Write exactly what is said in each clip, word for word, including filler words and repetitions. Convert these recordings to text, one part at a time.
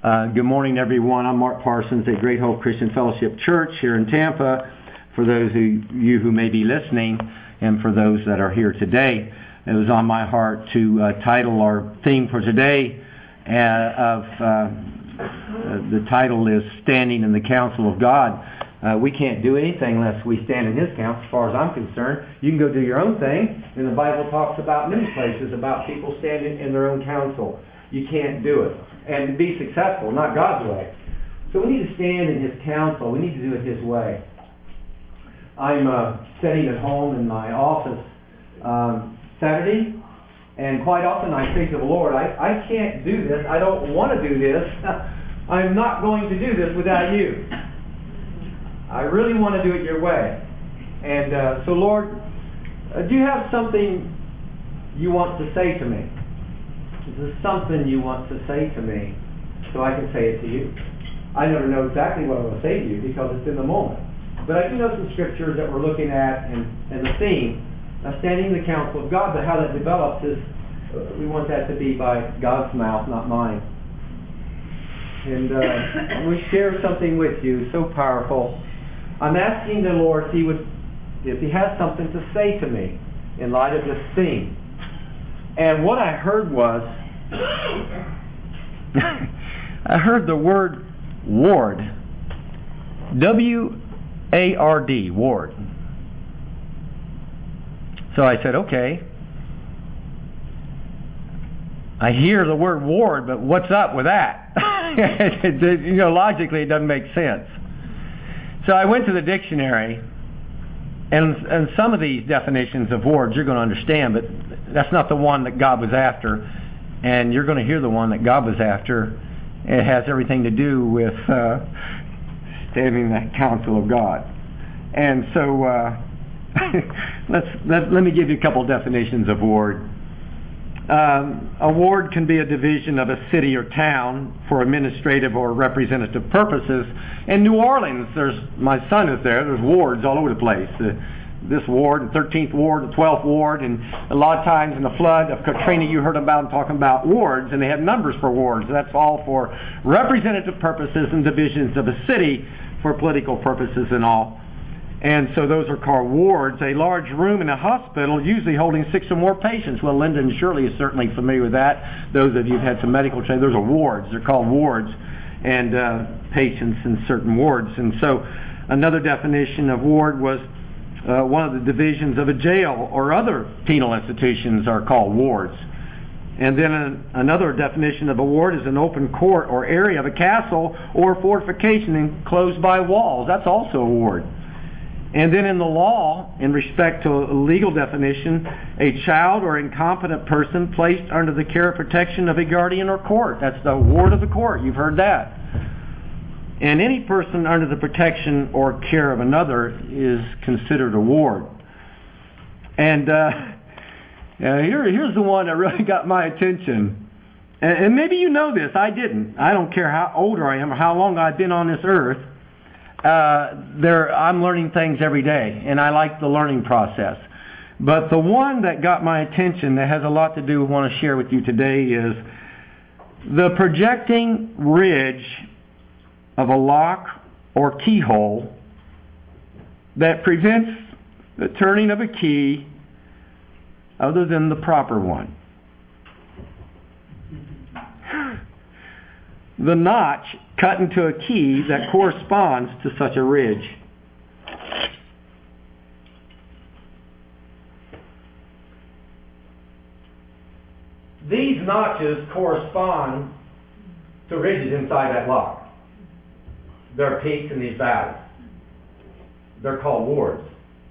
Uh, good morning, everyone. I'm Mark Parsons at Great Hope Christian Fellowship Church here in Tampa. For those of you who may be listening, and for those that are here today, it was on my heart to uh, title our theme for today. Uh, of uh, uh, the title is "Standing in the Counsel of God." Uh, we can't do anything unless we stand in His counsel, as far as I'm concerned. You can go do your own thing, and the Bible talks about many places about people standing in their own counsel. You can't do it. And to be successful, not God's way. So we need to stand in His counsel. We need to do it His way. I'm uh, sitting at home in my office um, Saturday, and quite often I say to the Lord, I, I can't do this. I don't want to do this. I'm not going to do this without You. I really want to do it Your way. And uh, so, Lord, uh, do You have something You want to say to me? Is there something You want to say to me so I can say it to You? I never know exactly what I'm going to say to You because it's in the moment. But I do know some scriptures that we're looking at, and, and the theme, uh, standing in the counsel of God, but how that develops is uh, we want that to be by God's mouth, not mine. And uh, we share something with you so powerful. I'm asking the Lord if He would, if He has something to say to me in light of this theme. And what I heard was, I heard the word ward. W A R D, ward. So I said, okay. I hear the word ward, but what's up with that? You know, logically it doesn't make sense. So I went to the dictionary, and, and some of these definitions of wards you're going to understand, but that's not the one that God was after. And you're going to hear the one that God was after. It has everything to do with uh, standing in that counsel of God. And so uh, let's let, let me give you a couple definitions of ward. Um, a ward can be a division of a city or town for administrative or representative purposes. In New Orleans, there's my son is there. There's wards all over the place. Uh, this ward, the thirteenth ward, the twelfth ward, and a lot of times in the flood of Katrina, you heard about talking about wards, and they had numbers for wards. That's all for representative purposes and divisions of a city for political purposes and all. And so those are called wards. A large room in a hospital, usually holding six or more patients. Well, Linda and Shirley is certainly familiar with that. Those of you who've had some medical training, those are wards. They're called wards, and uh, patients in certain wards. And so another definition of ward was uh, one of the divisions of a jail or other penal institutions are called wards. And then an, another definition of a ward is an open court or area of a castle or fortification enclosed by walls. That's also a ward. And then in the law, in respect to a legal definition, a child or incompetent person placed under the care or protection of a guardian or court. That's the ward of the court. You've heard that. And any person under the protection or care of another is considered a ward. And uh, uh, here, here's the one that really got my attention. And, and maybe you know this. I didn't. I don't care how older I am or how long I've been on this earth. Uh, there, I'm learning things every day, and I like the learning process. But the one that got my attention that has a lot to do with what I want to share with you today is the projecting ridge of a lock or keyhole that prevents the turning of a key other than the proper one. The notch cut into a key that corresponds to such a ridge. These notches correspond to ridges inside that lock. There are peaks in these valleys. They're called wards.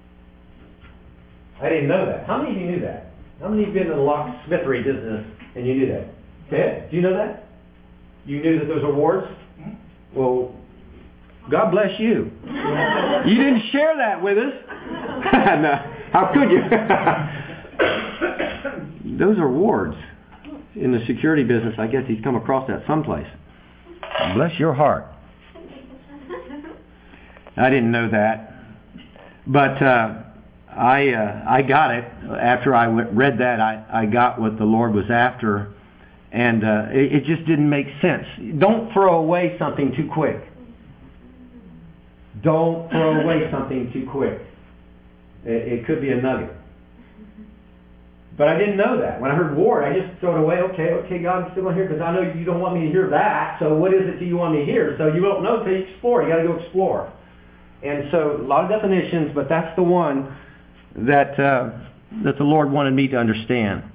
I didn't know that. How many of you knew that? How many of you have been in the locksmithery business and you knew that? Ted, do you know that? You knew that those are wards? Well, God bless you. You didn't share that with us. No, how could you? Those are wards. In the security business, I guess he's come across that someplace. Bless your heart. I didn't know that. But uh, I uh, I got it. After I read that, I, I got what the Lord was after. And uh, it, it just didn't make sense. Don't throw away something too quick. Don't throw away something too quick. It, it could be a nugget. But I didn't know that. When I heard ward, I just threw it away. Okay, okay, God, I'm still going to hear because I know you don't want me to hear that. So what is it that you want me to hear? So you won't know until you explore. You got to go explore. And so a lot of definitions, but that's the one that uh, that the Lord wanted me to understand.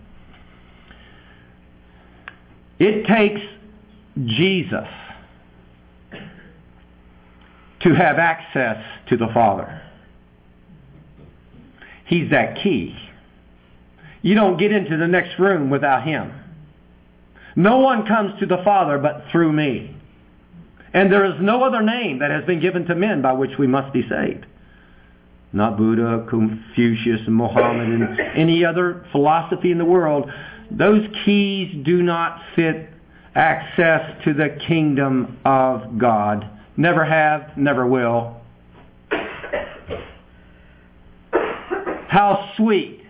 It takes Jesus to have access to the Father. He's that key. You don't get into the next room without Him. No one comes to the Father but through me. And there is no other name that has been given to men by which we must be saved. Not Buddha, Confucius, Muhammad, and any other philosophy in the world. Those keys do not fit access to the kingdom of God. Never have, never will. How sweet.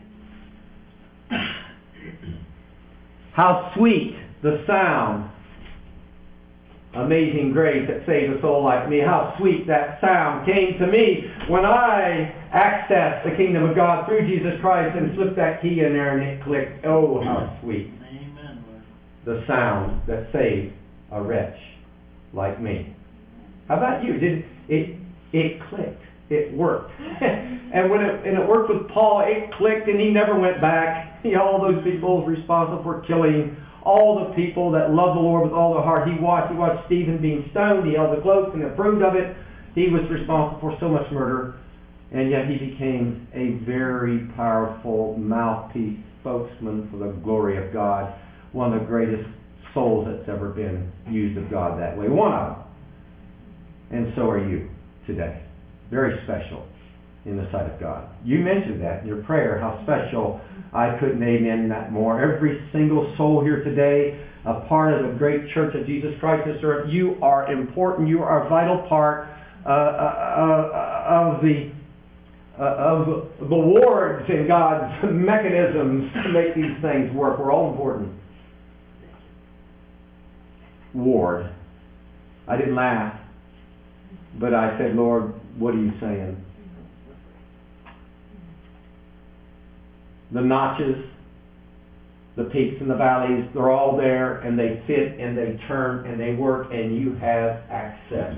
How sweet the sound. Amazing grace that saved a soul like me. How sweet that sound came to me when I accessed the kingdom of God through Jesus Christ and slipped that key in there and it clicked. Oh, how sweet. Amen. The sound that saved a wretch like me. How about you? Did it? It clicked. It worked. and when it and it worked with Paul, it clicked and he never went back. You know, all those people responsible for killing all the people that love the Lord with all their heart. He watched, he watched Stephen being stoned. He held the cloaks and approved of it. He was responsible for so much murder. And yet he became a very powerful mouthpiece, spokesman for the glory of God. One of the greatest souls that's ever been used of God that way. One of them. And so are you today. Very special in the sight of God. You mentioned that in your prayer, how special. I couldn't amen that more. Every single soul here today, a part of the great church of Jesus Christ this earth, you are important. You are a vital part uh, uh, of the uh, of the wards in God's mechanisms to make these things work. We're all important. Ward. I didn't laugh, but I said, Lord, what are you saying? The notches, the peaks and the valleys, they're all there and they fit and they turn and they work and you have access.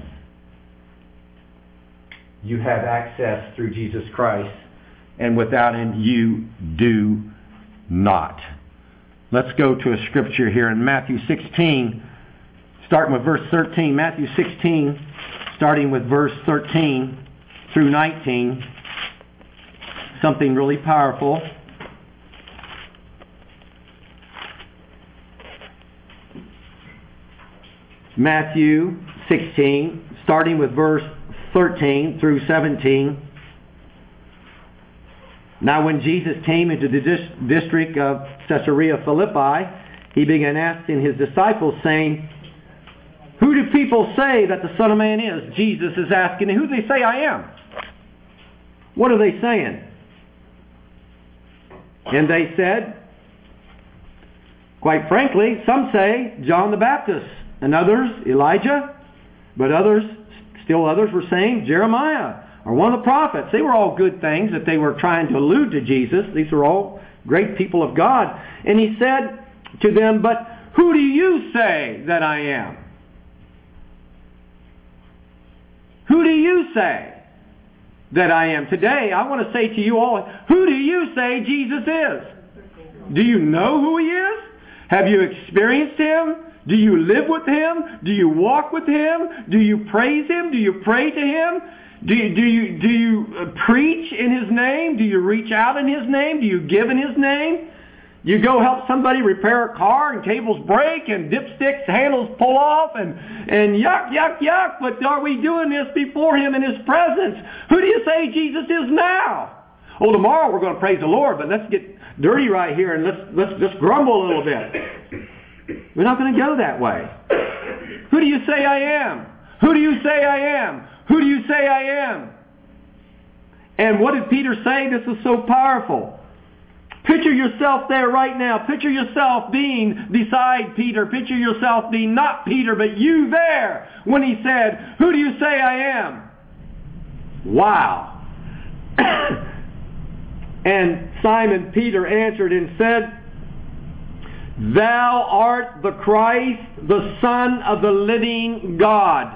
You have access through Jesus Christ, and without Him you do not. Let's go to a scripture here in Matthew sixteen, starting with verse thirteen. Matthew sixteen, starting with verse thirteen through nineteen. Something really powerful. Matthew sixteen, starting with verse thirteen through seventeen. Now when Jesus came into the dis- district of Caesarea Philippi, he began asking his disciples, saying, who do people say that the Son of Man is? Jesus is asking, who do they say I am? What are they saying? And they said, quite frankly, some say John the Baptist, and others Elijah, but others, still others were saying Jeremiah or one of the prophets. They were all good things that they were trying to allude to Jesus. These were all great people of God. And he said to them, but who do you say that I am? Who do you say that I am? Today, I want to say to you all, who do you say Jesus is? Do you know who He is? Have you experienced Him? Do you live with Him? Do you walk with Him? Do you praise Him? Do you pray to Him? Do you, do you, do you preach in His name? Do you reach out in His name? Do you give in His name? You go help somebody repair a car and cables break and dipsticks handles pull off and, and yuck, yuck, yuck. But are we doing this before Him in His presence? Who do you say Jesus is now? Oh, tomorrow we're going to praise the Lord, but let's get dirty right here and let's let's just grumble a little bit. We're not going to go that way. Who do you say I am? Who do you say I am? Who do you say I am? And what did Peter say? This is so powerful. Picture yourself there right now. Picture yourself being beside Peter. Picture yourself being not Peter, but you there when he said, "Who do you say I am?" Wow. And Simon Peter answered and said, "Thou art the Christ, the Son of the living God."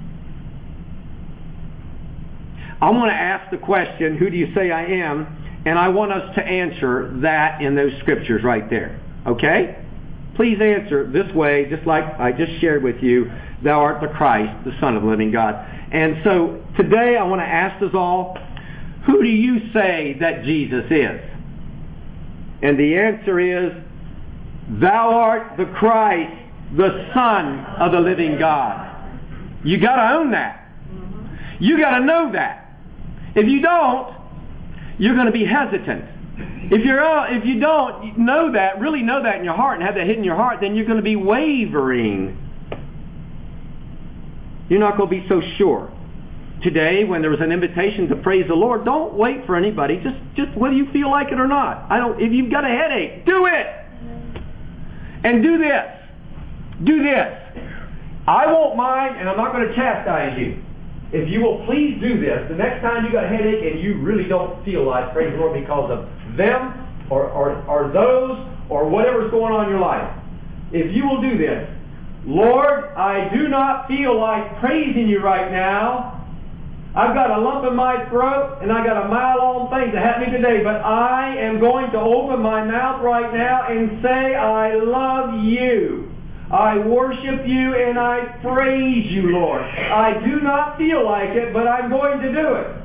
I'm going to ask the question, "Who do you say I am?" And I want us to answer that in those scriptures right there. Okay? Please answer this way, just like I just shared with you. Thou art the Christ, the Son of the living God. And so today I want to ask us all, who do you say that Jesus is? And the answer is, thou art the Christ, the Son of the living God. You got to own that. You got to know that. If you don't, you're going to be hesitant. If you're uh, if you don't know that, really know that in your heart and have that hidden in your heart, then you're going to be wavering. You're not going to be so sure. Today, when there was an invitation to praise the Lord, don't wait for anybody. Just just whether you feel like it or not. I don't. If you've got a headache, do it. And do this. Do this. I won't mind, and I'm not going to chastise you. If you will please do this, the next time you got a headache and you really don't feel like praise the Lord because of them or, or, or those or whatever's going on in your life, if you will do this, "Lord, I do not feel like praising you right now. I've got a lump in my throat and I got a mile-long thing to happen today, but I am going to open my mouth right now and say, I love you. I worship you and I praise you, Lord. I do not feel like it, but I'm going to do it."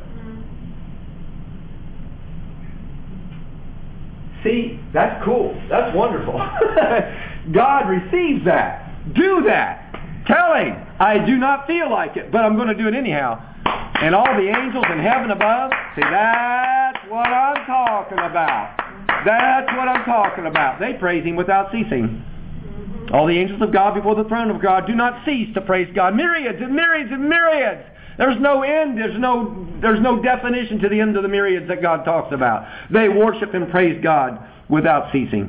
See, that's cool. That's wonderful. God receives that. Do that. Tell Him, I do not feel like it, but I'm going to do it anyhow. And all the angels in heaven above, see, that's what I'm talking about. That's what I'm talking about. They praise Him without ceasing. All the angels of God before the throne of God do not cease to praise God. Myriads and myriads and myriads. There's no end. There's no, there's no definition to the end of the myriads that God talks about. They worship and praise God without ceasing.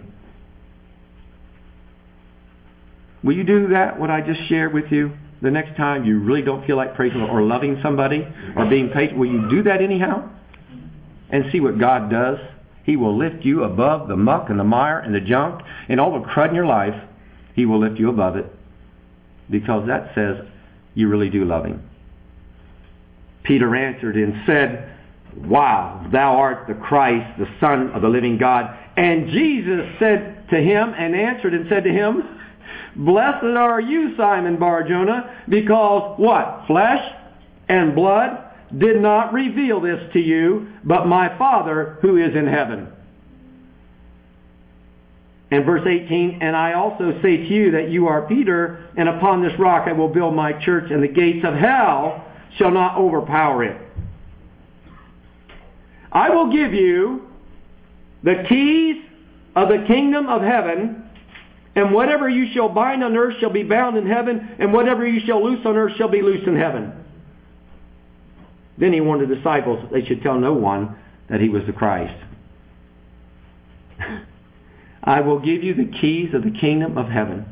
Will you do that, what I just shared with you? The next time you really don't feel like praising or loving somebody or being patient, will you do that anyhow? And see what God does? He will lift you above the muck and the mire and the junk and all the crud in your life. He will lift you above it because that says you really do love Him. Peter answered and said, "Wow, thou art the Christ, the Son of the living God." And Jesus said to him and answered and said to him, "Blessed are you, Simon Bar-Jonah, because" what? "Flesh and blood did not reveal this to you, but my Father who is in heaven." And verse eighteen, "And I also say to you that you are Peter, and upon this rock I will build my church, and the gates of hell shall not overpower it. I will give you the keys of the kingdom of heaven, and whatever you shall bind on earth shall be bound in heaven, and whatever you shall loose on earth shall be loosed in heaven." Then He warned the disciples that they should tell no one that He was the Christ. I will give you the keys of the kingdom of heaven.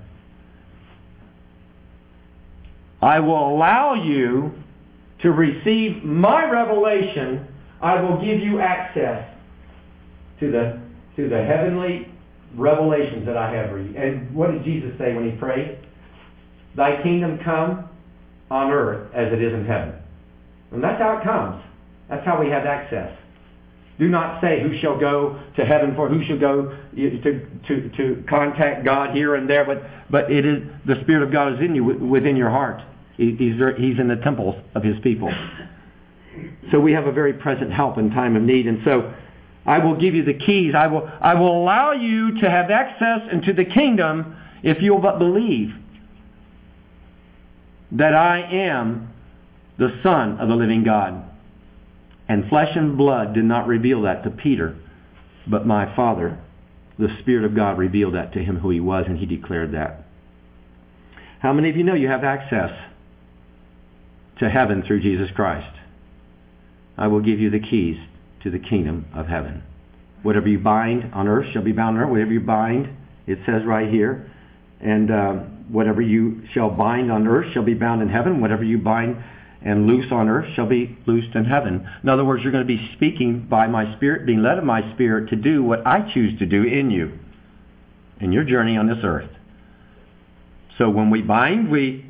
I will allow you to receive my revelation. I will give you access to the to the heavenly revelations that I have for you. And what did Jesus say when He prayed? "Thy kingdom come on earth as it is in heaven." And that's how it comes. That's how we have access. Do not say who shall go to heaven, for who shall go to, to, to contact God here and there, but, but it is the Spirit of God is in you, within your heart. He's, he's in the temples of His people. So we have a very present help in time of need. And so I will give you the keys. I will, I will allow you to have access into the kingdom if you'll but believe that I am the Son of the living God. And flesh and blood did not reveal that to Peter, but my Father, the Spirit of God, revealed that to him who He was, and He declared that. How many of you know you have access to heaven through Jesus Christ? I will give you the keys to the kingdom of heaven. Whatever you bind on earth shall be bound on earth. Whatever you bind, it says right here. And uh, whatever you shall bind on earth shall be bound in heaven. Whatever you bind and loose on earth shall be loosed in heaven. In other words, you're going to be speaking by my Spirit, being led of my Spirit to do what I choose to do in you, in your journey on this earth. So when we bind, we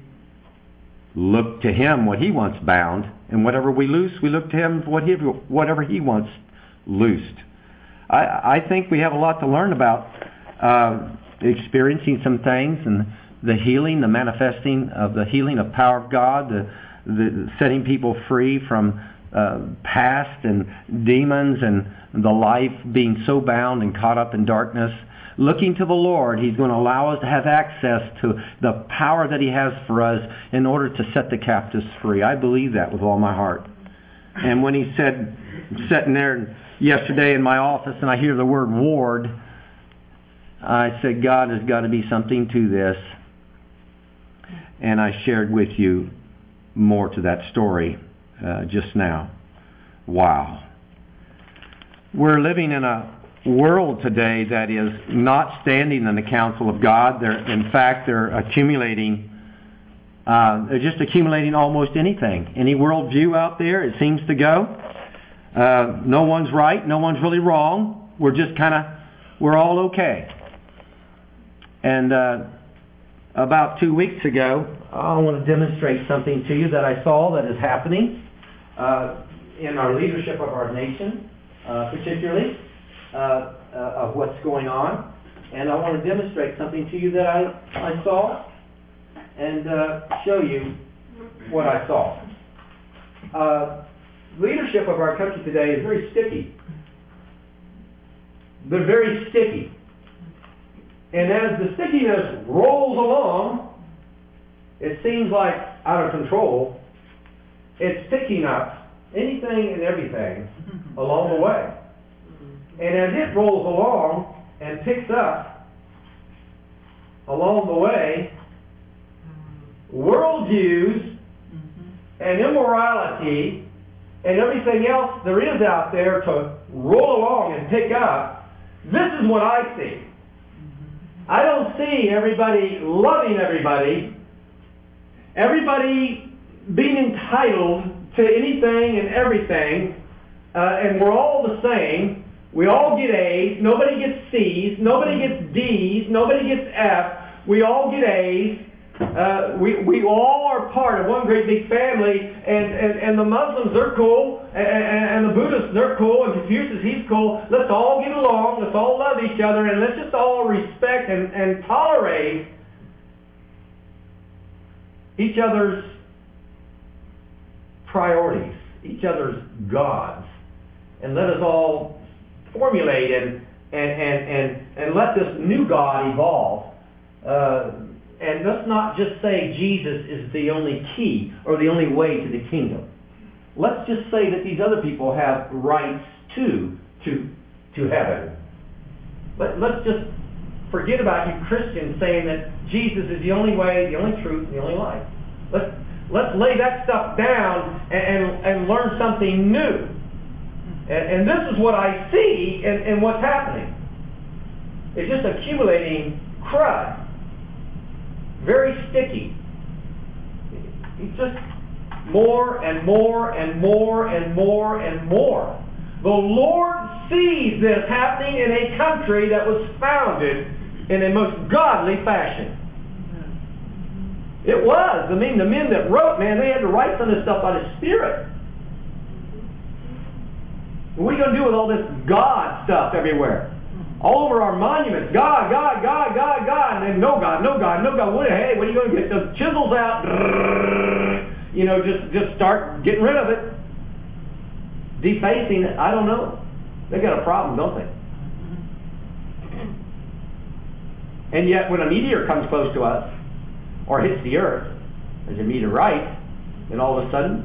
look to Him what He wants bound. And whatever we loose, we look to Him for what he, whatever He wants loosed. I, I think we have a lot to learn about uh, experiencing some things and the healing, the manifesting of the healing of power of God, the, the setting people free from uh, past and demons and the life being so bound and caught up in darkness. Looking to the Lord, He's going to allow us to have access to the power that He has for us in order to set the captives free. I believe that with all my heart. And when He said, sitting there yesterday in my office and I hear the word ward, I said, God, has got to be something to this. And I shared with you more to that story uh, just now. Wow. We're living in a world today that is not standing in the counsel of God. They're, in fact, they're accumulating, uh, they're just accumulating almost anything. Any worldview out there, it seems to go. Uh, no one's right, no one's really wrong. We're just kind of, we're all okay. And uh, about two weeks ago, I want to demonstrate something to you that I saw that is happening uh, in our leadership of our nation, uh, particularly uh, uh, of what's going on. And I want to demonstrate something to you that I, I saw and uh, show you what I saw. Uh, leadership of our country today is very sticky. They're very sticky. And as the stickiness rolls along, it seems like out of control. It's picking up anything and everything along the way. And as it rolls along and picks up along the way, worldviews and immorality and everything else there is out there to roll along and pick up, this is what I see. I don't see everybody loving everybody, everybody being entitled to anything and everything, uh, and we're all the same. We all get A's, nobody gets C's, nobody gets D's, nobody gets F's, we all get A's. Uh, we, we all are part of one great big family, and, and, and the Muslims, they're cool, and, and, and the Buddhists, they're cool, and Confucius, he's cool. Let's all get along, let's all love each other, and let's just all respect and, and tolerate each other's priorities, each other's gods, and let us all formulate and, and, and, and, and let this new God evolve. Uh, And let's not just say Jesus is the only key or the only way to the kingdom. Let's just say that these other people have rights too to, to heaven. Let, let's just forget about you Christians saying that Jesus is the only way, the only truth, and the only life. Let's, let's lay that stuff down and, and, and learn something new. And, and this is what I see in, in what's happening. It's just accumulating crud. Very sticky. It's just more and more and more and more and more. The Lord sees this happening in a country that was founded in a most godly fashion. It was. I mean, the men that wrote, man, they had to write some of this stuff by the Spirit. What are you going to do with all this God stuff everywhere? All over our monuments, God, God, God, God, God, and then no God, no God, no God. What, hey, what are you going to get? Those chisels out, you know, just, just start getting rid of it. Defacing it, I don't know. They got a problem, don't they? And yet when a meteor comes close to us, or hits the earth, there's a meteorite, and all of a sudden,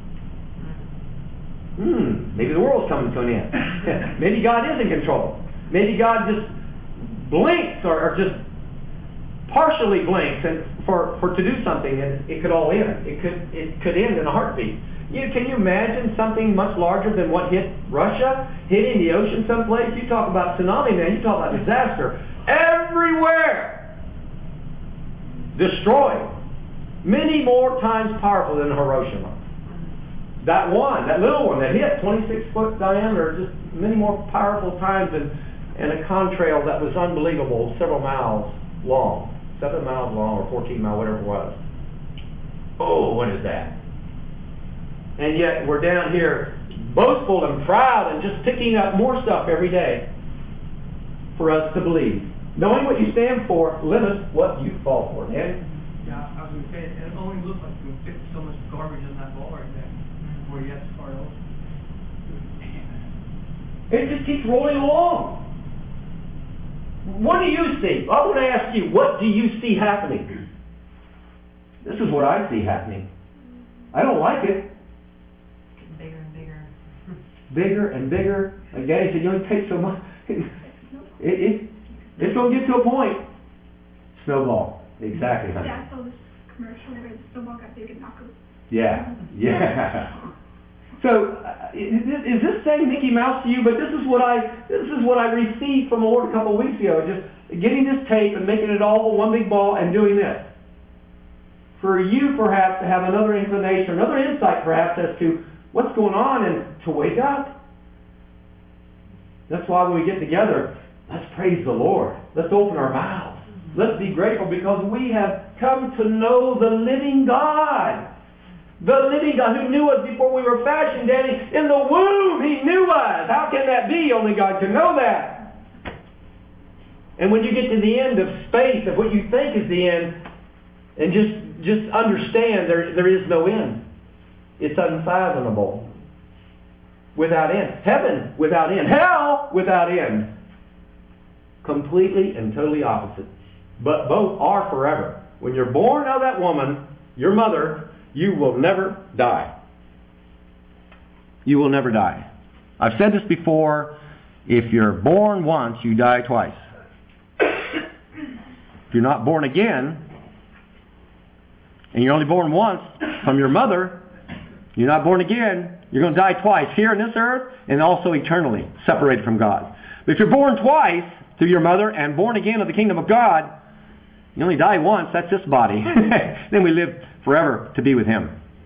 hmm, maybe the world's coming to an end. Maybe God is in control. Maybe God just blinks or, or just partially blinks and for, for to do something, and it could all end. It could it could end in a heartbeat. You, can you imagine something much larger than what hit Russia, hitting the ocean someplace? You talk about tsunami, man. You talk about disaster. Everywhere. Destroyed. Many more times powerful than Hiroshima. That one, that little one that hit, twenty-six foot diameter, just many more powerful times, and, and a contrail that was unbelievable, several miles long. Seven miles long or fourteen miles, whatever it was. Oh, what is that? And yet we're down here boastful and proud and just picking up more stuff every day for us to believe. Knowing what you stand for limits what you fall for. Yeah? Yeah, I was going to say, it only looks like you fit so much garbage in that ball right there before you have to start over. It just keeps rolling along. What do you see? I want to ask you, what do you see happening? This is what I see happening. I don't like it. Getting bigger and bigger. Bigger and bigger. Like Daddy said, you only take so much. It, it, it's going to get to a point. Snowball. Exactly, honey. Yeah, I saw this commercial where the snowball got big and knocked it. Yeah, yeah. So, uh, is, is this saying Mickey Mouse to you? But this is what I this is what I received from the Lord a couple of weeks ago. Just getting this tape and making it all one big ball and doing this. For you, perhaps, to have another inclination, another insight, perhaps, as to what's going on and to wake up. That's why when we get together, let's praise the Lord. Let's open our mouths. Let's be grateful because we have come to know the living God. The living God who knew us before we were fashioned, Daddy. In the womb, He knew us. How can that be? Only God can know that. And when you get to the end of space, of what you think is the end, and just just understand there there is no end. It's unfathomable. Without end. Heaven without end. Hell without end. Completely and totally opposite. But both are forever. When you're born of that woman, your mother, you will never die. You will never die. I've said this before. If you're born once, you die twice. If you're not born again, and you're only born once from your mother, you're not born again, you're going to die twice, here on this earth and also eternally, separated from God. But if you're born twice through your mother and born again of the kingdom of God, you only die once, that's this body. Then we live forever to be with Him.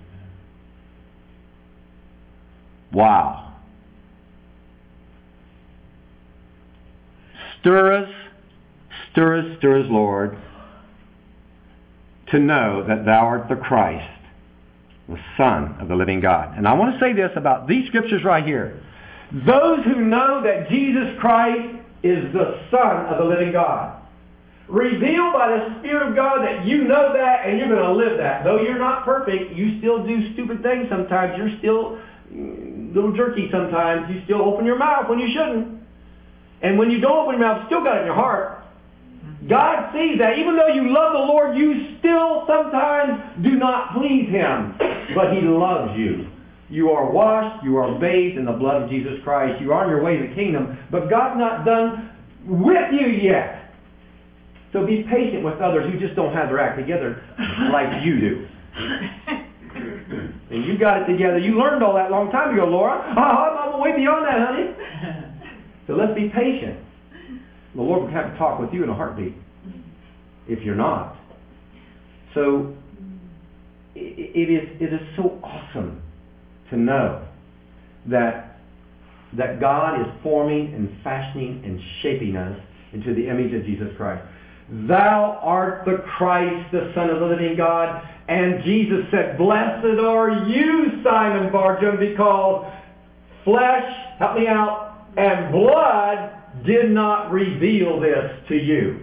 Wow. Stir us, stir us, stir us, Lord, to know that Thou art the Christ, the Son of the living God. And I want to say this about these scriptures right here. Those who know that Jesus Christ is the Son of the living God, revealed by the Spirit of God that you know that and you're going to live that. Though you're not perfect, you still do stupid things sometimes. You're still a little jerky sometimes. You still open your mouth when you shouldn't. And when you don't open your mouth, still got it in your heart. God sees that. Even though you love the Lord, you still sometimes do not please Him. But He loves you. You are washed. You are bathed in the blood of Jesus Christ. You are on your way to the kingdom. But God's not done with you yet. So be patient with others who just don't have their act together like you do. And you got it together. You learned all that a long time ago, Laura. Oh, I'm way beyond that, honey. So let's be patient. The Lord will have to talk with you in a heartbeat if you're not. So it is it is so awesome to know that that God is forming and fashioning and shaping us into the image of Jesus Christ. Thou art the Christ, the Son of the living God. And Jesus said, blessed are you, Simon Bar-Jonah, because flesh, help me out, and blood did not reveal this to you.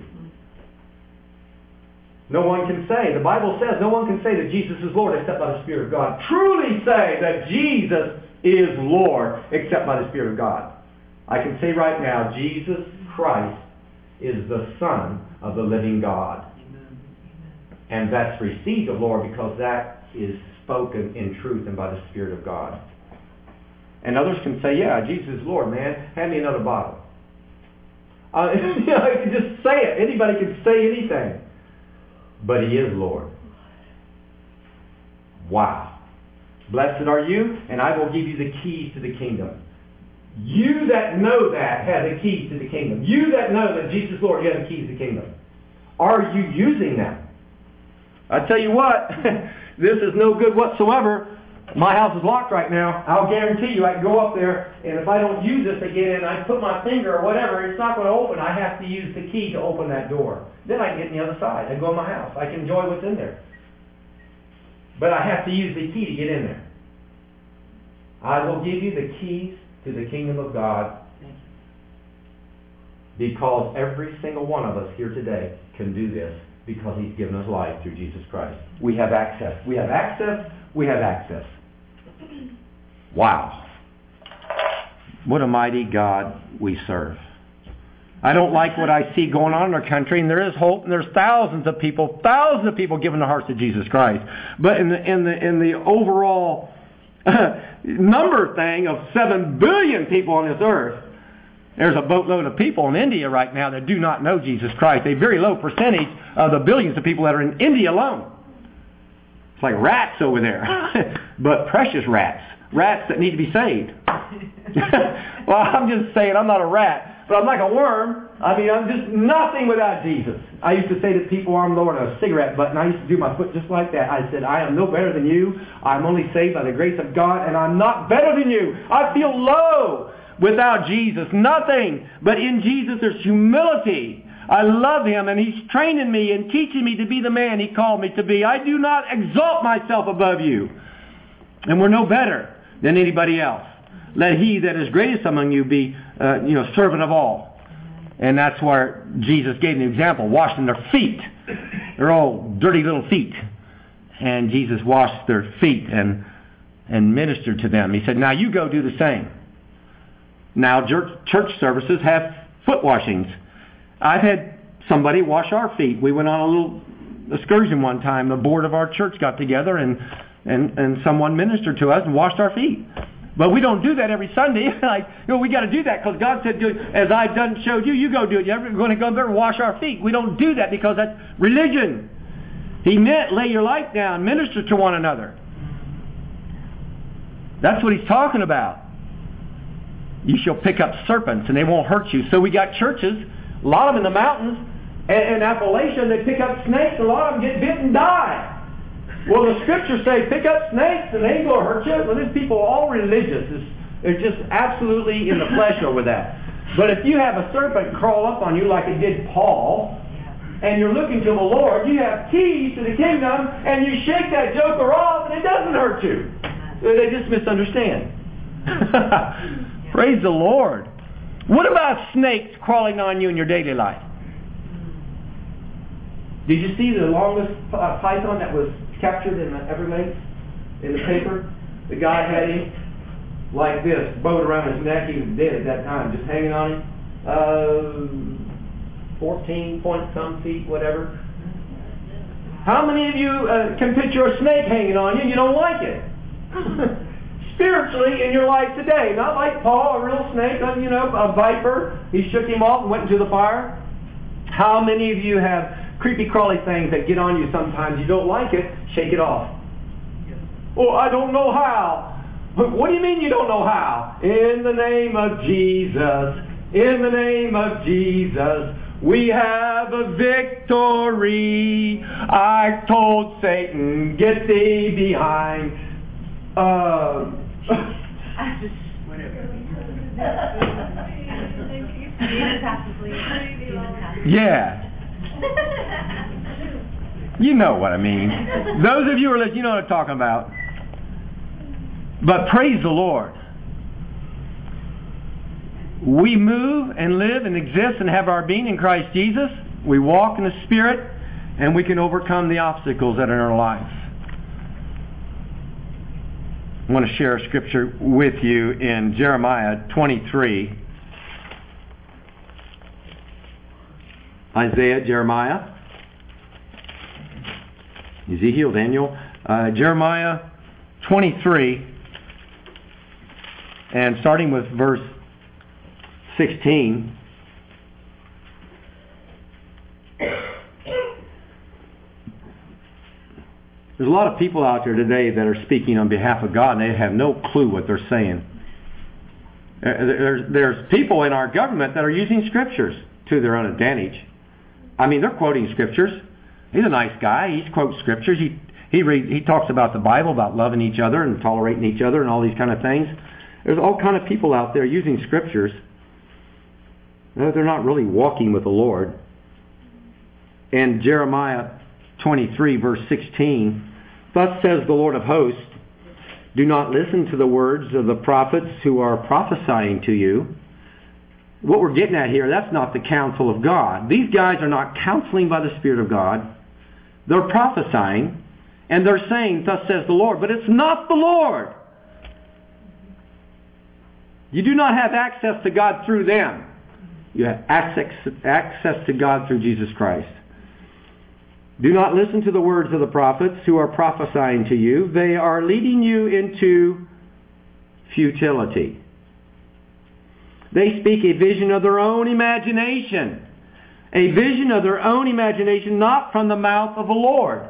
No one can say, the Bible says, no one can say that Jesus is Lord except by the Spirit of God. Truly say that Jesus is Lord except by the Spirit of God. I can say right now, Jesus Christ is the Son of the living God. Amen. And that's received of Lord because that is spoken in truth and by the Spirit of God. And others can say, yeah, Jesus is Lord, man. Hand me another bottle. Uh, you know, you can just say it. Anybody can say anything. but He is Lord. Wow. Blessed are you, and I will give you the keys to the kingdom. You that know that have the keys to the kingdom. You that know that Jesus is Lord, you have the keys to the kingdom. Are you using them? I tell you what, this is no good whatsoever. My house is locked right now. I'll guarantee you I can go up there, and if I don't use this again and I put my finger or whatever, it's not going to open. I have to use the key to open that door. Then I can get on the other side. I go in my house. I can enjoy what's in there. But I have to use the key to get in there. I will give you the keys to the kingdom of God, because every single one of us here today can do this because He's given us life through Jesus Christ. We have access. We have access. We have access. Wow. What a mighty God we serve. I don't like what I see going on in our country, and there is hope, and there's thousands of people, thousands of people giving their hearts to Jesus Christ. But in the in the in the overall number thing of seven billion people on this earth, there's a boatload of people in India right now that do not know Jesus Christ. A very low percentage of the billions of people that are in India alone. It's like rats over there, but precious rats. Rats that need to be saved. Well, I'm just saying, I'm not a rat, but I'm like a worm. I mean, I'm just nothing without Jesus. I used to say to people, I'm Lord, a cigarette butt, and I used to do my foot just like that. I said, I am no better than you. I'm only saved by the grace of God, and I'm not better than you. I feel low without Jesus. Nothing. But in Jesus, there's humility. I love Him, and He's training me and teaching me to be the man He called me to be. I do not exalt myself above you. And we're no better than anybody else. Let he that is greatest among you be, uh, you know, servant of all. And that's where Jesus gave an example, washing their feet. They're all dirty little feet. And Jesus washed their feet and and ministered to them. He said, now you go do the same. Now church services have foot washings. I've had somebody wash our feet. We went on a little excursion one time. The board of our church got together and And, and someone ministered to us and washed our feet. But we don't do that every Sunday. Like, you know, we got to do that because God said, as I've done showed you, you go do it. You're going to go there and wash our feet. We don't do that because that's religion. He meant lay your life down, minister to one another. That's what He's talking about. You shall pick up serpents and they won't hurt you. So we got churches, a lot of them in the mountains, and in Appalachia, they pick up snakes. A lot of them get bit and die. Well, the Scriptures say, pick up snakes and they ain't going to hurt you. Well, these people are all religious. It's, they're just absolutely in the flesh over that. But if you have a serpent crawl up on you like it did Paul, and you're looking to the Lord, you have keys to the kingdom, and you shake that joker off and it doesn't hurt you. They just misunderstand. Praise the Lord. What about snakes crawling on you in your daily life? Did you see the longest uh, python that was captured in the Everglades in the paper? The guy had him like this, bowed around his neck. He was dead at that time, just hanging on him. Uh, fourteen point some feet, whatever. How many of you uh, can picture a snake hanging on you and you don't like it? Spiritually in your life today, not like Paul, a real snake, you know, a viper. He shook him off and went into the fire. How many of you have creepy crawly things that get on you sometimes? You don't like it, shake it off. Yes. Oh, I don't know how. What do you mean you don't know how? In the name of Jesus, in the name of Jesus, we have a victory. I told Satan, get thee behind. Uh, yeah. You know what I mean. Those of you who are listening, you know what I'm talking about. But praise the Lord. We move and live and exist and have our being in Christ Jesus. We walk in the Spirit, and we can overcome the obstacles that are in our life. I want to share a scripture with you in Jeremiah twenty-three. Isaiah, Jeremiah, Ezekiel, Daniel, uh, Jeremiah twenty-three, and starting with verse sixteen. There's a lot of people out there today that are speaking on behalf of God, and they have no clue what they're saying. There's, there's people in our government that are using scriptures to their own advantage. I mean, they're quoting scriptures. He's a nice guy. He quotes scriptures. He he reads, he talks about the Bible, about loving each other and tolerating each other and all these kind of things. There's all kind of people out there using scriptures. No, they're not really walking with the Lord. In Jeremiah twenty-three, verse sixteen, thus says the Lord of hosts, do not listen to the words of the prophets who are prophesying to you. What we're getting at here, that's not the counsel of God. These guys are not counseling by the Spirit of God. They're prophesying, and they're saying, thus says the Lord, but it's not the Lord. You do not have access to God through them. You have access, access to God through Jesus Christ. Do not listen to the words of the prophets who are prophesying to you. They are leading you into futility. They speak a vision of their own imagination. A vision of their own imagination, not from the mouth of the Lord.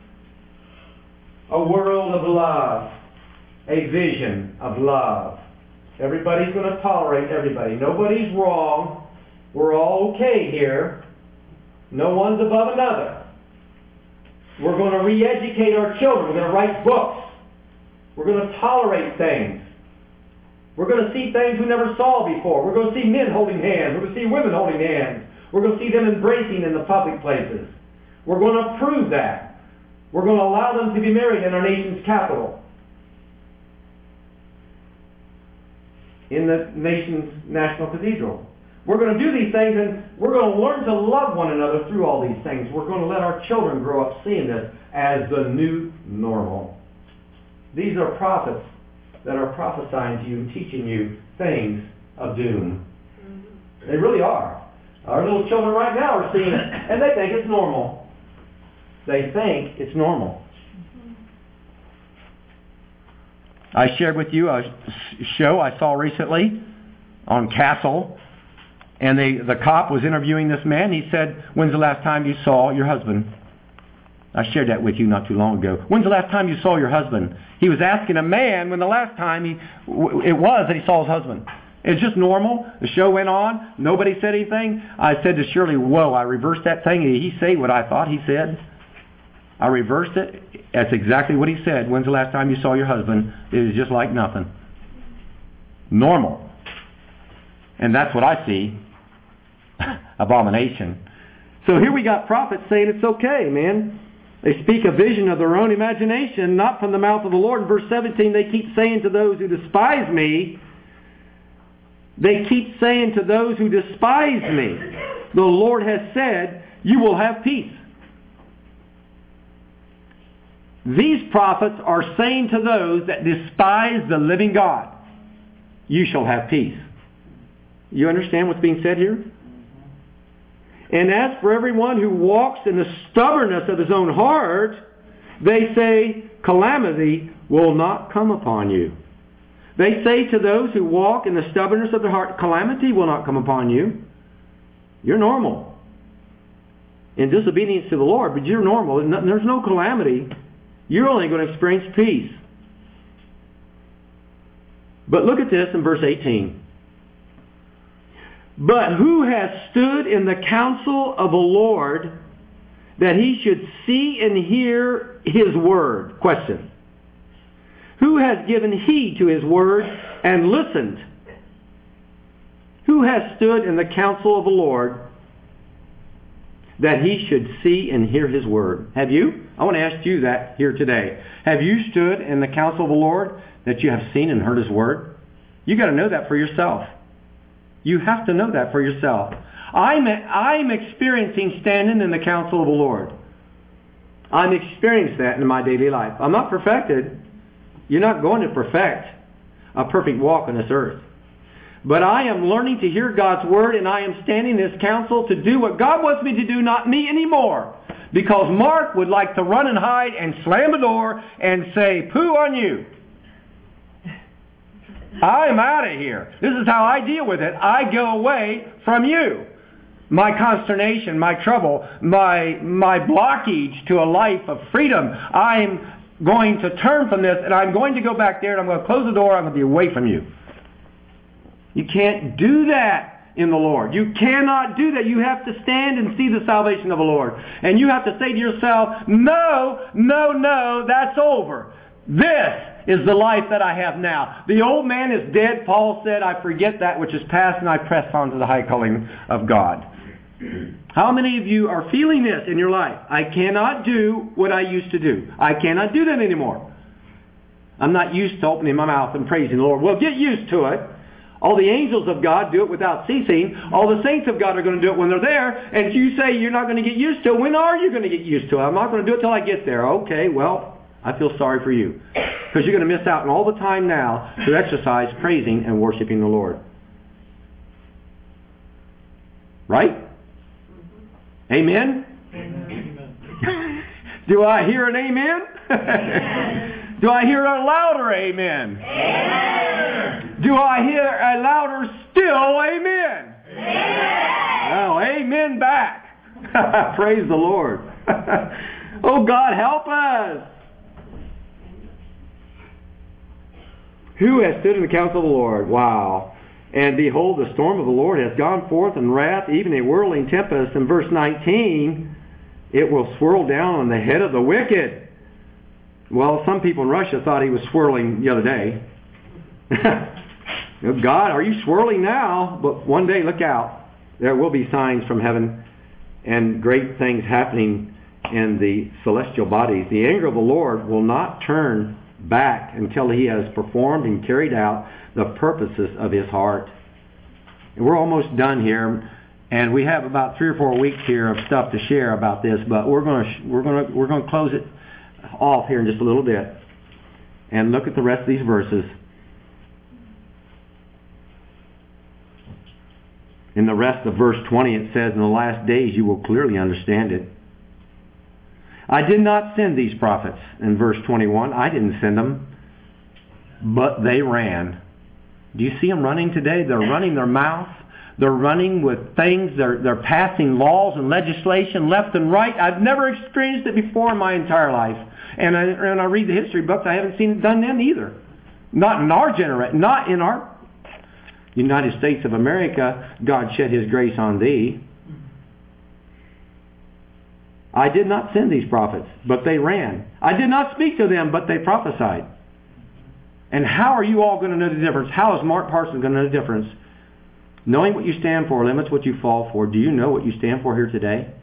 A world of love. A vision of love. Everybody's going to tolerate everybody. Nobody's wrong. We're all okay here. No one's above another. We're going to re-educate our children. We're going to write books. We're going to tolerate things. We're going to see things we never saw before. We're going to see men holding hands. We're going to see women holding hands. We're going to see them embracing in the public places. We're going to approve that. We're going to allow them to be married in our nation's capital. In the nation's national cathedral. We're going to do these things, and we're going to learn to love one another through all these things. We're going to let our children grow up seeing this as the new normal. These are prophets that are prophesying to you and teaching you things of doom. They really are. Our little children right now are seeing it, and they think it's normal. They think it's normal. I shared with you a show I saw recently on Castle. And the, the cop was interviewing this man. He said, when's the last time you saw your husband? I shared that with you not too long ago. When's the last time you saw your husband? He was asking a man when the last time he it was that he saw his husband. It's just normal. The show went on. Nobody said anything. I said to Shirley, whoa, I reversed that thing. Did he say what I thought he said? I reversed it. That's exactly what he said. When's the last time you saw your husband? It was just like nothing. Normal. And that's what I see. Abomination. So here we got prophets saying it's okay, man. They speak a vision of their own imagination, not from the mouth of the Lord. In verse seventeen, they keep saying to those who despise me, they keep saying to those who despise me, the Lord has said, you will have peace. These prophets are saying to those that despise the living God, you shall have peace. You understand what's being said here? And as for everyone who walks in the stubbornness of his own heart, they say, calamity will not come upon you. They say to those who walk in the stubbornness of their heart, calamity will not come upon you. You're normal. In disobedience to the Lord, but you're normal. There's no calamity. You're only going to experience peace. But look at this in verse eighteen. But who has stood in the counsel of the Lord that he should see and hear his word? Question. Who has given heed to his word and listened? Who has stood in the counsel of the Lord that he should see and hear his word? Have you? I want to ask you that here today. Have you stood in the counsel of the Lord that you have seen and heard his word? You got to know that for yourself. You have to know that for yourself. I'm, I'm experiencing standing in the counsel of the Lord. I'm experiencing that in my daily life. I'm not perfected. You're not going to perfect a perfect walk on this earth. But I am learning to hear God's word, and I am standing in his counsel to do what God wants me to do, not me anymore. Because Mark would like to run and hide and slam the door and say, poo on you. I'm out of here. This is how I deal with it. I go away from you. my consternation, my trouble, my my blockage to a life of freedom. I'm going to turn from this, and I'm going to go back there, and I'm going to close the door. I'm going to be away from you. You can't do that in the Lord. You cannot do that. You have to stand and see the salvation of the Lord. And you have to say to yourself, no, no, no, that's over. This is the life that I have now. The old man is dead. Paul said, I forget that which is past, and I press on to the high calling of God. How many of you are feeling this in your life? I cannot do what I used to do. I cannot do that anymore. I'm not used to opening my mouth and praising the Lord. Well, get used to it. All the angels of God do it without ceasing. All the saints of God are going to do it when they're there. And if you say you're not going to get used to it, when are you going to get used to it? I'm not going to do it till I get there. Okay, well, I feel sorry for you. Because you're going to miss out on all the time now to exercise praising and worshiping the Lord. Right? Amen? Amen. Do I hear an amen? Amen. Do I hear a louder amen? Amen. Do I hear a louder still amen? Amen. Oh, amen back. Praise the Lord. Oh, God, help us. Who has stood in the counsel of the Lord? Wow. And behold, the storm of the Lord has gone forth in wrath, even a whirling tempest. In verse nineteen, it will swirl down on the head of the wicked. Well, some people in Russia thought he was swirling the other day. God, are you swirling now? But one day, look out. There will be signs from heaven and great things happening in the celestial bodies. The anger of the Lord will not turn back until he has performed and carried out the purposes of his heart. And we're almost done here, and we have about three or four weeks here of stuff to share about this, but we're going to we're going to we're going to close it off here in just a little bit and look at the rest of these verses. In the rest of verse twenty, it says, in the last days you will clearly understand it. I did not send these prophets. In verse twenty-one, I didn't send them, but they ran. Do you see them running today? They're running their mouth. They're running with things. They're, they're passing laws and legislation left and right. I've never experienced it before in my entire life. And I, and I read the history books, I haven't seen it done then either. Not in our generation, not in our United States of America. God shed his grace on thee. I did not send these prophets, but they ran. I did not speak to them, but they prophesied. And how are you all going to know the difference? How is Mark Parsons going to know the difference? Knowing what you stand for limits what you fall for. Do you know what you stand for here today?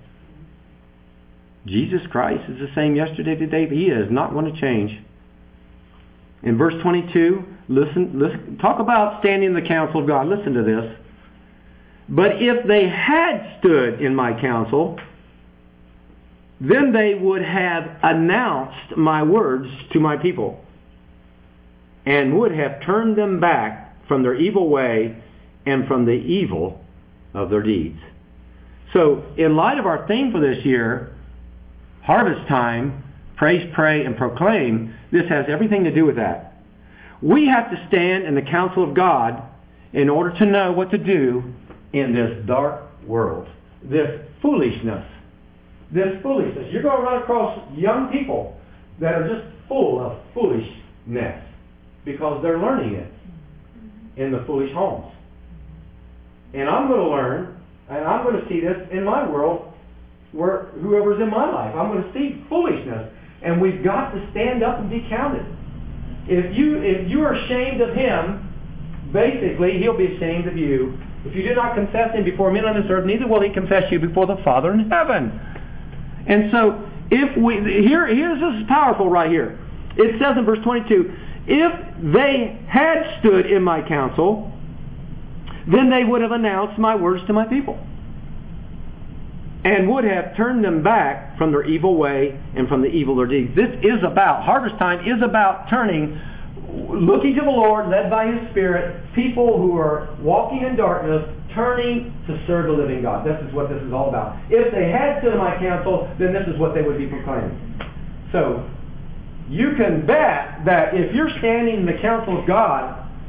Jesus Christ is the same yesterday, today. He is not going to change. In verse twenty-two, listen, listen, talk about standing in the counsel of God. Listen to this. But if they had stood in my counsel, then they would have announced my words to my people, and would have turned them back from their evil way and from the evil of their deeds. So, in light of our theme for this year, harvest time, praise, pray, and proclaim, this has everything to do with that. We have to stand in the counsel of God in order to know what to do in this dark world. This foolishness. This foolishness. You're going to run across young people that are just full of foolishness because they're learning it in the foolish homes. And I'm going to learn, and I'm going to see this in my world, where whoever's in my life, I'm going to see foolishness. And we've got to stand up and be counted. If you if you are ashamed of him, basically he'll be ashamed of you. If you do not confess him before men on this earth, neither will he confess you before the Father in heaven. And so, if we here here's this is powerful right here. It says in verse twenty-two, if they had stood in my counsel, then they would have announced my words to my people, and would have turned them back from their evil way and from the evil of their deeds. This is about, harvest time is about turning, looking to the Lord, led by his Spirit, people who are walking in darkness, turning to serve the living God. This is what this is all about. If they had stood in my counsel, then this is what they would be proclaiming. So, you can bet that if you're standing in the counsel of God,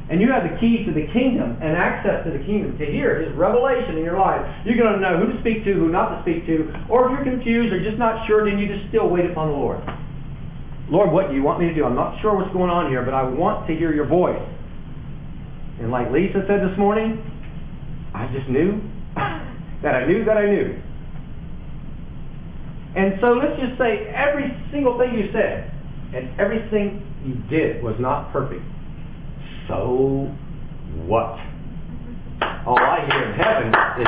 and you have the keys to the kingdom and access to the kingdom to hear His revelation in your life, you're going to know who to speak to, who not to speak to. Or if you're confused or just not sure, then you just still wait upon the Lord. Lord, what do you want me to do? I'm not sure what's going on here, but I want to hear your voice. And like Lisa said this morning, I just knew that I knew that I knew. And so let's just say every single thing you said and everything you did was not perfect. So what? All I hear in heaven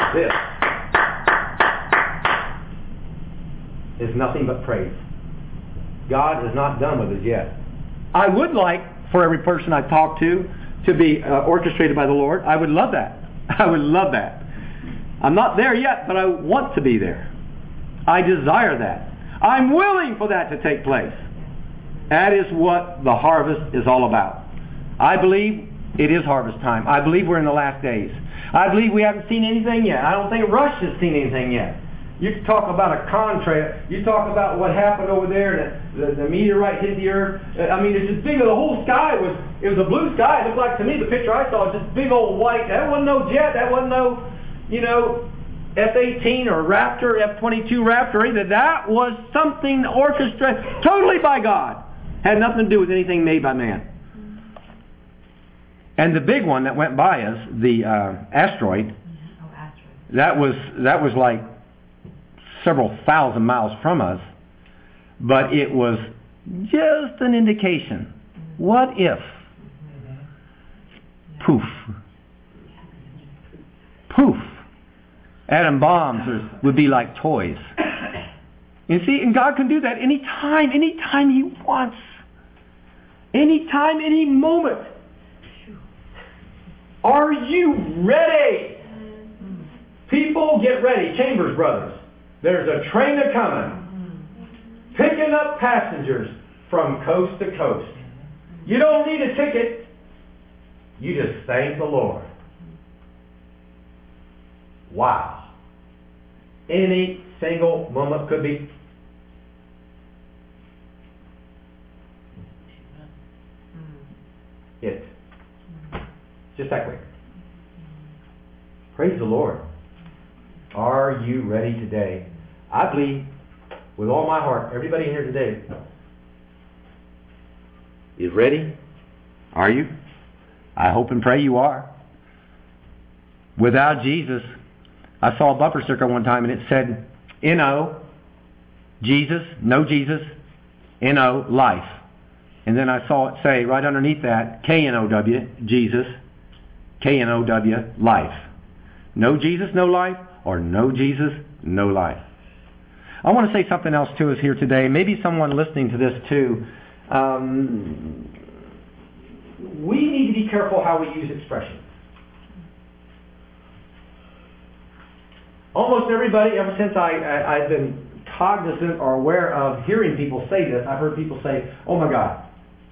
is this. It's nothing but praise. God is not done with us yet. I would like for every person I talk to to be uh, orchestrated by the Lord. I would love that. I would love that. I'm not there yet, but I want to be there. I desire that. I'm willing for that to take place. That is what the harvest is all about. I believe it is harvest time. I believe we're in the last days. I believe we haven't seen anything yet. I don't think Russia's seen anything yet. You talk about a contrast. You talk about what happened over there. The, the, the meteorite hit the earth. I mean, it's just big. The whole sky was, it was a blue sky. It looked like, to me, the picture I saw was just big old white. That wasn't no jet. That wasn't no, you know, F eighteen or Raptor, F twenty-two Raptor. Either. That was something orchestrated totally by God. Had nothing to do with anything made by man. And the big one that went by us, the uh, asteroid, Oh, asteroid. that was that was like several thousand miles from us, but it was just an indication. What if? Poof. Poof. Atom bombs are, would be like toys. You see, and God can do that anytime, anytime He wants. Anytime, any moment. Are you ready? People, get ready. Chambers Brothers. There's a train a-coming, picking up passengers from coast to coast. You don't need a ticket. You just thank the Lord. Wow. Any single moment could be. It. Just that quick. Praise the Lord. Are you ready today? I believe with all my heart, everybody here today is ready. Are you? I hope and pray you are. Without Jesus, I saw a bumper sticker one time and it said, N O, Jesus, no Jesus, N O, life. And then I saw it say right underneath that, K N O W, Jesus, K N O W, life. No Jesus, no life, or no Jesus, no life. I want to say something else to us here today. Maybe someone listening to this too. Um, we need to be careful how we use expressions. Almost everybody, ever since I, I, I've been cognizant or aware of hearing people say this, I've heard people say, oh my God.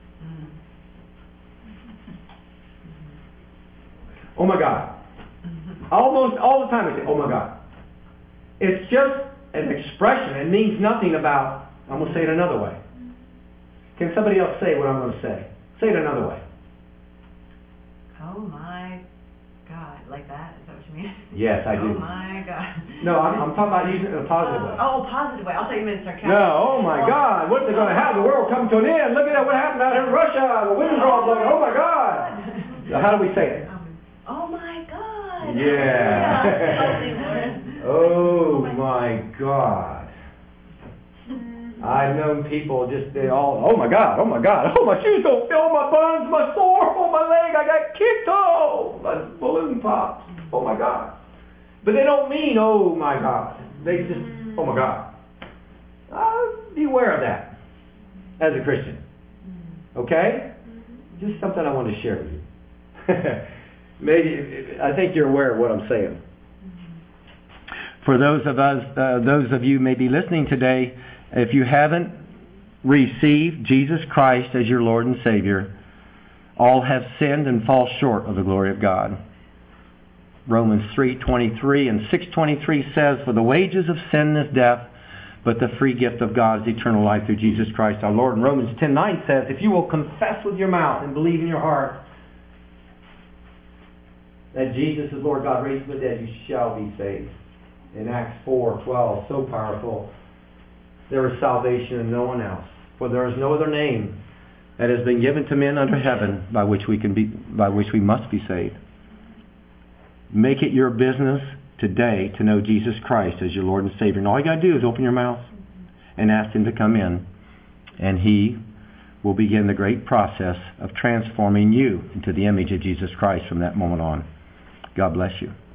Oh my God. Almost all the time I say, oh my God. It's just an expression. It means nothing about, I'm going to say it another way. Can somebody else say what I'm going to say? Say it another way. Oh my God, like that? Is that what you mean? Yes, I do. Oh my God. No, I'm, I'm talking about using it in a positive way. Oh, positive way. I'll thought you meant sarcastic. No, oh my God, what's it going to happen? The world coming to an end. Look at that, what happened out here in Russia. The wind's all blowing. Oh my God. So how do we say it? Oh my God. Yeah. Yeah. Oh my God. I've known people just, they all, oh my God, oh my God, oh my shoes don't fit, oh my buns, my sore, oh my leg, I got kicked, oh, my balloon pops, oh my God. But they don't mean, oh my God. They just, oh my God. Uh, beware of that as a Christian. Okay? Just something I want to share with you. Maybe, I think you're aware of what I'm saying. For those of us, uh, those of you maybe listening today, if you haven't received Jesus Christ as your Lord and Savior, all have sinned and fall short of the glory of God. Romans three twenty-three and six twenty-three says, for the wages of sin is death, but the free gift of God is eternal life through Jesus Christ our Lord. And Romans ten nine says, if you will confess with your mouth and believe in your heart that Jesus is Lord God, raised from the dead, you shall be saved. In Acts four twelve, so powerful. There is salvation in no one else, for there is no other name that has been given to men under heaven by which we can be, by which we must be saved. Make it your business today to know Jesus Christ as your Lord and Savior. And all you got to do is open your mouth and ask Him to come in, and He will begin the great process of transforming you into the image of Jesus Christ from that moment on. God bless you.